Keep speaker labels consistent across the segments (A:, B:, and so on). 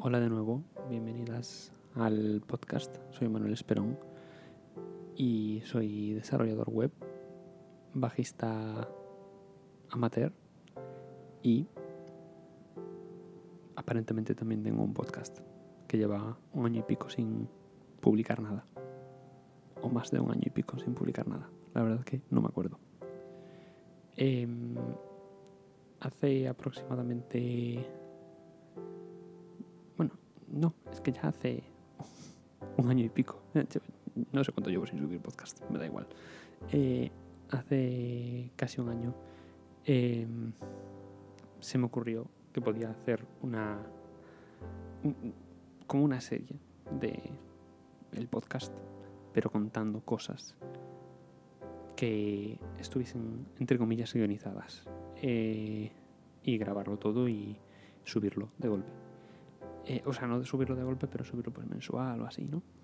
A: Hola de nuevo, bienvenidas al podcast. Soy Manuel Esperón y soy desarrollador web, bajista amateur y aparentemente también tengo un podcast que lleva 1 año y pico sin publicar nada, o más de 1 año y pico sin publicar nada. La verdad que no me acuerdo. Hace aproximadamente... No, es que ya hace 1 año y pico. No sé cuánto llevo sin subir podcast, me da igual. Hace casi 1 año se me ocurrió que podía hacer como una serie de el podcast, pero contando cosas que estuviesen, entre comillas, guionizadas, y grabarlo todo y subirlo de golpe. O sea, no de subirlo de golpe, pero subirlo pues mensual o así, ¿no?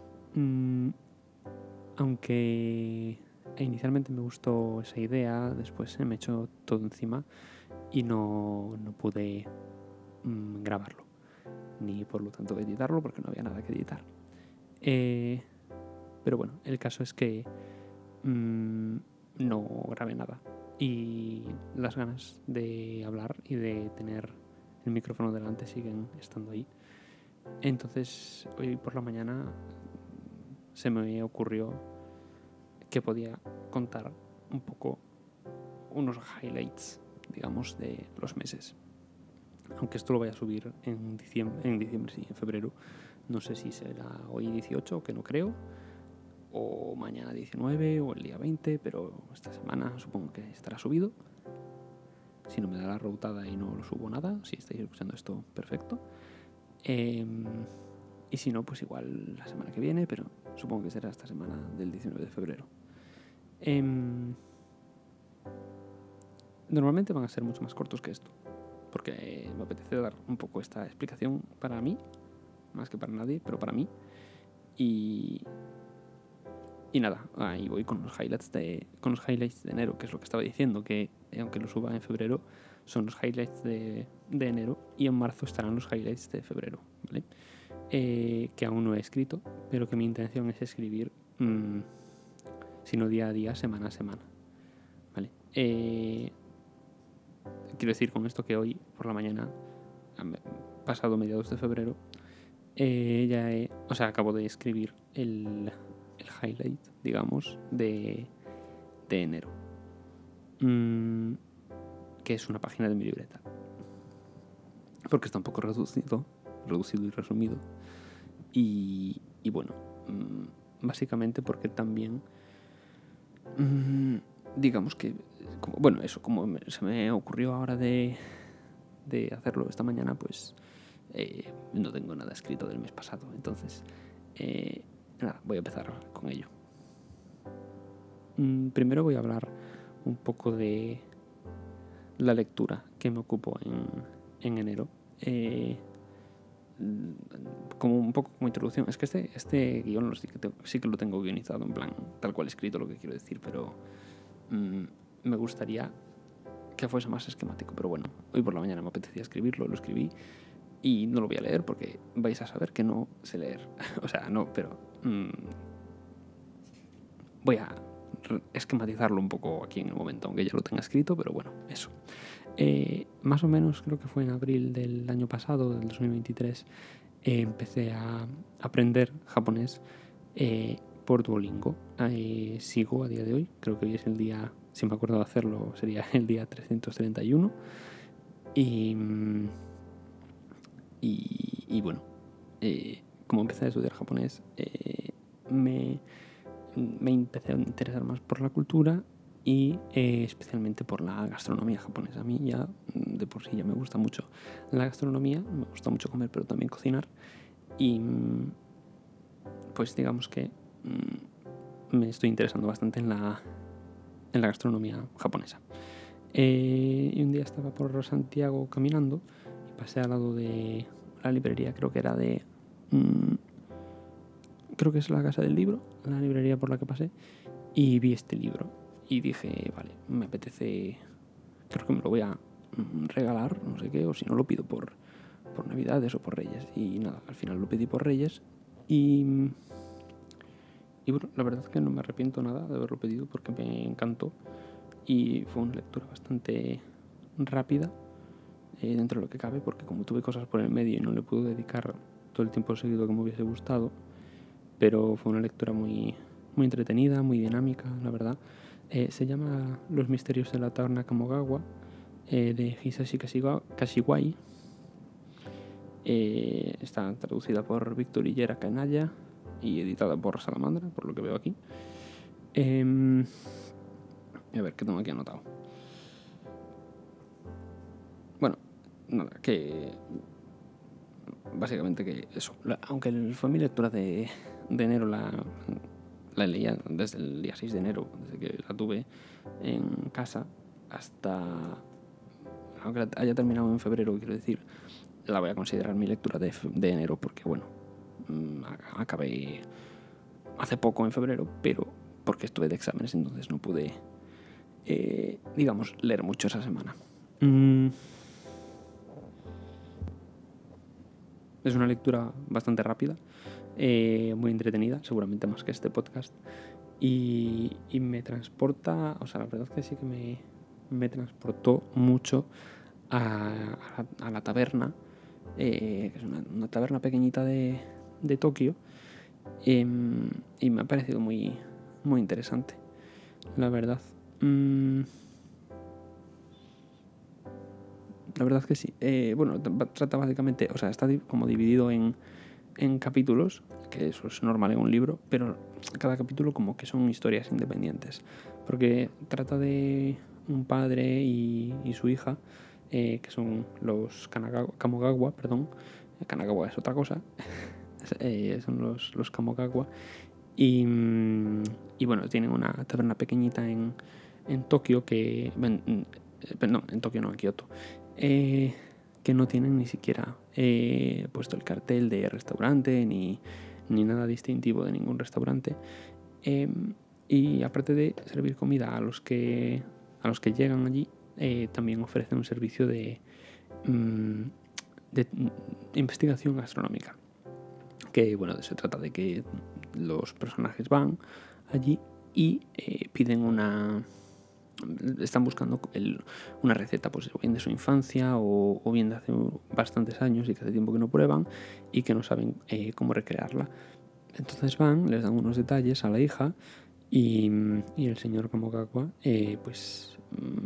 A: Aunque inicialmente me gustó esa idea, después se me echó todo encima y no pude grabarlo, ni por lo tanto editarlo, porque no había nada que editar. Pero bueno, el caso es que no grabé nada y las ganas de hablar y de tener el micrófono delante siguen estando ahí. Entonces hoy por la mañana se me ocurrió que podía contar un poco unos highlights, digamos, de los meses. Aunque esto lo voy a subir en diciembre, sí, en febrero. No sé si será hoy 18, que no creo, o mañana 19 o el día 20, pero esta semana supongo que estará subido. Si no me da la rebotada y no lo subo nada, si estáis escuchando esto, perfecto. Y si no, pues igual la semana que viene, pero supongo que será esta semana del 19 de febrero. Normalmente van a ser mucho más cortos que esto, porque me apetece dar un poco esta explicación para mí, más que para nadie, pero para mí. Y nada, ahí voy con los highlights de enero, que es lo que estaba diciendo, que aunque lo suba en febrero, son los highlights de enero, y en marzo estarán los highlights de febrero, ¿vale? Que aún no he escrito, pero que mi intención es escribir, sino día a día, semana a semana, ¿vale? Quiero decir con esto que hoy por la mañana, pasado mediados de febrero, acabo de escribir el highlight, digamos, de enero, que es una página de mi libreta, porque está un poco reducido y resumido, y bueno, básicamente porque también digamos que como se me ocurrió ahora de hacerlo esta mañana, pues no tengo nada escrito del mes pasado, entonces voy a empezar con ello. Primero voy a hablar un poco de la lectura que me ocupó en enero, como un poco como introducción. Es que este guión sí que lo tengo guionizado, en plan tal cual escrito lo que quiero decir, pero me gustaría que fuese más esquemático. Pero bueno, hoy por la mañana me apetecía escribirlo, lo escribí y no lo voy a leer porque vais a saber que no sé leer. O sea, no, pero voy a esquematizarlo un poco aquí en el momento, aunque ya lo tenga escrito, pero bueno, eso. Más o menos creo que fue en abril del año pasado, del 2023, empecé a aprender japonés por Duolingo. Sigo a día de hoy, creo que hoy es el día, si me acuerdo de hacerlo, sería el día 331. Y bueno, como empecé a estudiar japonés, me empecé a interesar más por la cultura y especialmente por la gastronomía japonesa. A mí ya de por sí ya me gusta mucho la gastronomía, me gusta mucho comer, pero también cocinar, y pues digamos que me estoy interesando bastante en la gastronomía japonesa. Y un día estaba por Santiago caminando y pasé al lado de la librería, creo que es la Casa del Libro, la librería por la que pasé, y vi este libro y dije, vale, me apetece, creo que me lo voy a regalar, no sé qué, o si no lo pido por por Navidades o por Reyes. Y nada, al final lo pedí por Reyes y bueno, la verdad es que no me arrepiento nada de haberlo pedido porque me encantó y fue una lectura bastante rápida dentro de lo que cabe, porque como tuve cosas por el medio y no le pude dedicar todo el tiempo seguido que me hubiese gustado, pero fue una lectura muy entretenida, muy dinámica, la verdad. Se llama Los misterios de la taberna Kamogawa, de Hisashi Kashiwai. Está traducida por Víctor Hillera Canalla y editada por Salamandra, por lo que veo aquí. A ver, ¿qué tengo aquí anotado? Bueno, nada, que básicamente que eso, aunque fue mi lectura de enero, la leía desde el día 6 de enero, desde que la tuve en casa hasta, aunque haya terminado en febrero, quiero decir, la voy a considerar mi lectura de enero, porque bueno, acabé hace poco en febrero, pero porque estuve de exámenes, entonces no pude, digamos, leer mucho esa semana. Es una lectura bastante rápida, muy entretenida, seguramente más que este podcast, y me transporta, o sea, la verdad es que sí que me transportó mucho a la taberna, que es una taberna pequeñita de Tokio, y me ha parecido muy interesante, la verdad. La verdad es que sí. Bueno, trata básicamente, o sea, está como dividido en capítulos, que eso es normal en un libro, pero cada capítulo como que son historias independientes, porque trata de un padre y su hija, que son los Kamogawa, perdón. Kanagawa es otra cosa. Son los Kamogawa. Y bueno, tienen una taberna pequeñita en Tokio que... no, en Tokio no, en Kioto. Que no tienen ni siquiera puesto el cartel de restaurante ni nada distintivo de ningún restaurante. Y aparte de servir comida a los que llegan allí, también ofrecen un servicio de investigación gastronómica. Que bueno, se trata de que los personajes van allí y piden están buscando una receta, pues bien de su infancia o bien de hace bastantes años y que hace tiempo que no prueban y que no saben cómo recrearla. Entonces van, les dan unos detalles a la hija y el señor Kamogawa pues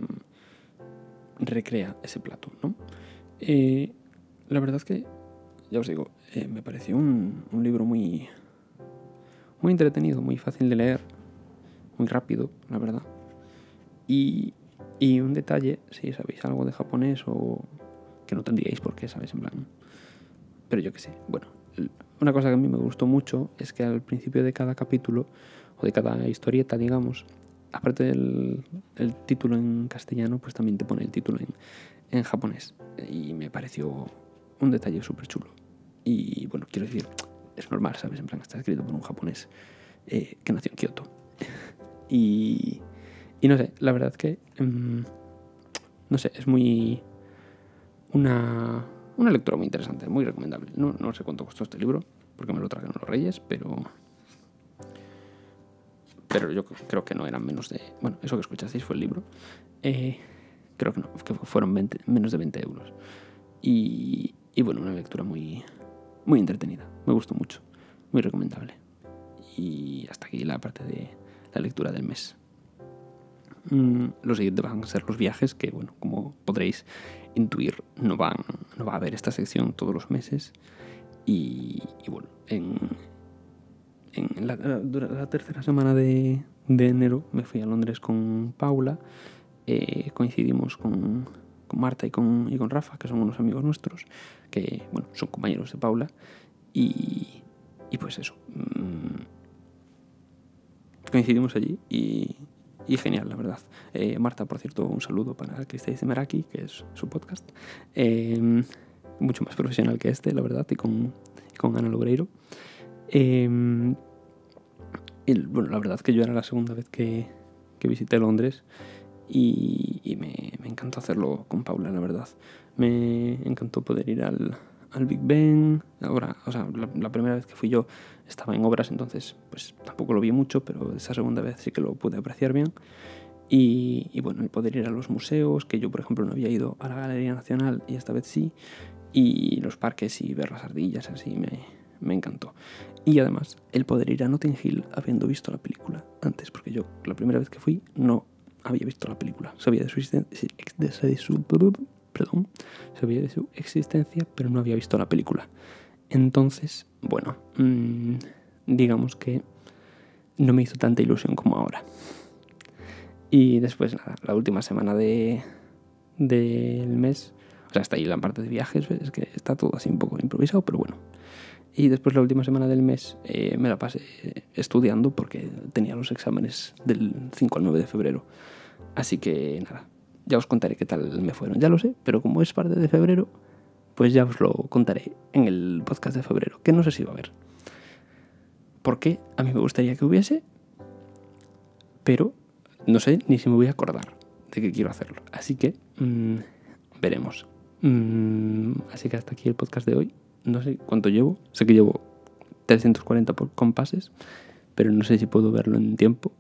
A: recrea ese plato, ¿no? La verdad es que, ya os digo, me pareció un libro muy entretenido, muy fácil de leer, muy rápido, la verdad. Y un detalle, si sabéis algo de japonés o que no tendríais por qué, ¿sabéis? En plan, pero yo qué sé. Bueno, una cosa que a mí me gustó mucho es que al principio de cada capítulo o de cada historieta, digamos, aparte del título en castellano, pues también te pone el título en japonés. Y me pareció un detalle súper chulo. Y bueno, quiero decir, es normal, ¿sabes? En plan, está escrito por un japonés que nació en Kioto. Y no sé, la verdad que no sé, es muy una lectura muy interesante, muy recomendable. No sé cuánto costó este libro, porque me lo trajeron los Reyes, pero yo creo que no eran menos de... Bueno, eso que escuchasteis fue el libro. Creo que no, que fueron menos de 20 euros. Y bueno, una lectura muy entretenida. Me gustó mucho, muy recomendable. Y hasta aquí la parte de la lectura del mes. Los siguientes van a ser los viajes, que bueno, como podréis intuir, no va a haber esta sección todos los meses. Y bueno, durante la tercera semana de enero me fui a Londres con Paula. Coincidimos con Marta y con Rafa, que son unos amigos nuestros, que bueno, son compañeros de Paula. Y pues eso, coincidimos allí y genial, la verdad. Marta, por cierto, un saludo para Cristéis de Meraki, que es su podcast. Mucho más profesional que este, la verdad, y con Ana Logreiro. Y bueno, la verdad que yo era la segunda vez que visité Londres y me encantó hacerlo con Paula, la verdad. Me encantó poder ir al al Big Ben. Ahora, o sea, la primera vez que fui yo estaba en obras, entonces pues tampoco lo vi mucho, pero esa segunda vez sí que lo pude apreciar bien. Y bueno, el poder ir a los museos, que yo por ejemplo no había ido a la Galería Nacional y esta vez sí, y los parques y ver las ardillas, así me encantó. Y además el poder ir a Notting Hill habiendo visto la película antes, porque yo la primera vez que fui no había visto la película, sabía de su existencia, pero no había visto la película. Entonces, bueno, digamos que no me hizo tanta ilusión como ahora. Y después, nada, la última semana del mes, o sea, hasta ahí la parte de viajes, es que está todo así un poco improvisado, pero bueno. Y después la última semana del mes me la pasé estudiando porque tenía los exámenes del 5 al 9 de febrero. Así que nada, ya os contaré qué tal me fueron, ya lo sé, pero como es parte de febrero, pues ya os lo contaré en el podcast de febrero, que no sé si va a haber. Porque a mí me gustaría que hubiese, pero no sé ni si me voy a acordar de que quiero hacerlo. Así que veremos. Así que hasta aquí el podcast de hoy. No sé cuánto llevo. Sé que llevo 340 compases, pero no sé si puedo verlo en tiempo.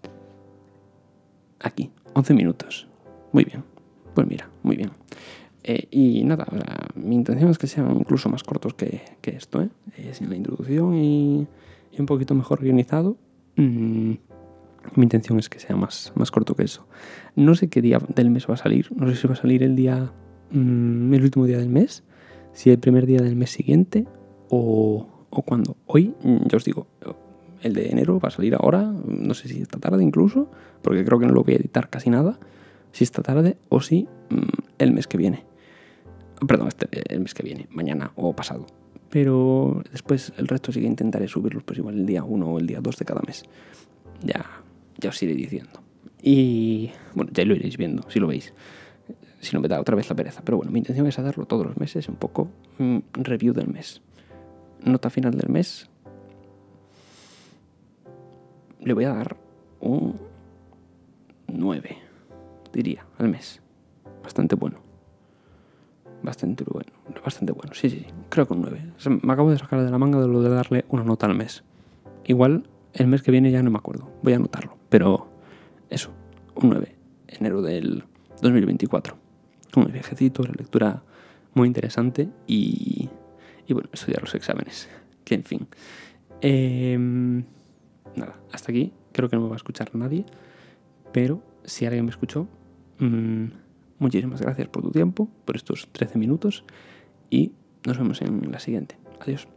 A: Aquí, 11 minutos. Muy bien. Pues mira, muy bien. Y nada, o sea, mi intención es que sean incluso más cortos que esto, sin la introducción y un poquito mejor organizado. Mi intención es que sea más corto que eso. No sé qué día del mes va a salir. No sé si va a salir el último día del mes, si el primer día del mes siguiente o cuándo. Hoy, ya os digo, el de enero va a salir ahora. No sé si esta tarde incluso, porque creo que no lo voy a editar casi nada. Si esta tarde o si el mes que viene. Perdón, el mes que viene, mañana o pasado. Pero después el resto sí que intentaré subirlos pues igual el día 1 o el día 2 de cada mes. Ya os iré diciendo. Y bueno, ya lo iréis viendo, si lo veis. Si no me da otra vez la pereza. Pero bueno, mi intención es hacerlo todos los meses, un poco review del mes. Nota final del mes. Le voy a dar un 9, diría, al mes. Bastante bueno. Bastante bueno, sí. Creo que un 9. O sea, me acabo de sacar de la manga de lo de darle una nota al mes. Igual el mes que viene ya no me acuerdo. Voy a anotarlo. Pero eso, un 9. Enero del 2024. Un viajecito, la lectura muy interesante y bueno, estudiar los exámenes. Que en fin. Nada, hasta aquí. Creo que no me va a escuchar nadie. Pero si alguien me escuchó, muchísimas gracias por tu tiempo, por estos 13 minutos y nos vemos en la siguiente. Adiós.